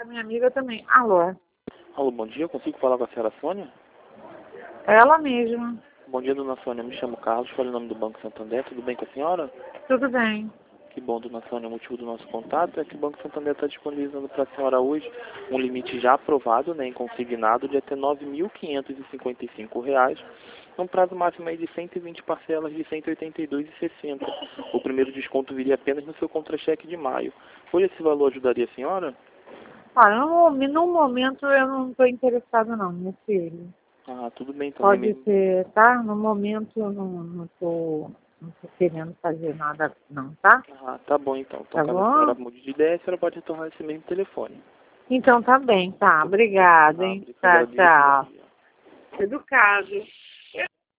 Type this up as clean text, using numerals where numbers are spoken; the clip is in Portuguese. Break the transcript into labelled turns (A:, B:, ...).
A: minha amiga também. Alô?
B: Alô, bom dia. Consigo falar com a senhora Sônia?
A: Ela mesma.
B: Bom dia, dona Sônia. Me chamo Carlos, falo em nome do Banco Santander. Tudo bem com a senhora?
A: Tudo bem.
B: Que bom, dona Sônia. O motivo do nosso contato é que o Banco Santander está disponibilizando para a senhora hoje um limite já aprovado, né, em consignado, de até R$ 9.555, num prazo máximo aí de 120 parcelas de R$ 182,60. O primeiro desconto viria apenas no seu contra-cheque de maio. Por esse valor ajudaria a senhora?
A: Olha, no momento eu não estou interessada não, meu filho.
B: Ah, tudo bem, então.
A: Pode ser, tá? No momento eu não tô querendo fazer nada não, tá?
B: Ah, tá bom então. Então,
A: Tá
B: caso a senhora
A: bom?
B: mude de ideia, a senhora pode retornar esse mesmo telefone.
A: Então tá bem, tá. Obrigada, hein?
B: Eu
A: Tá,
B: agradeço. Bom
A: tchau.
B: dia.
A: Educado.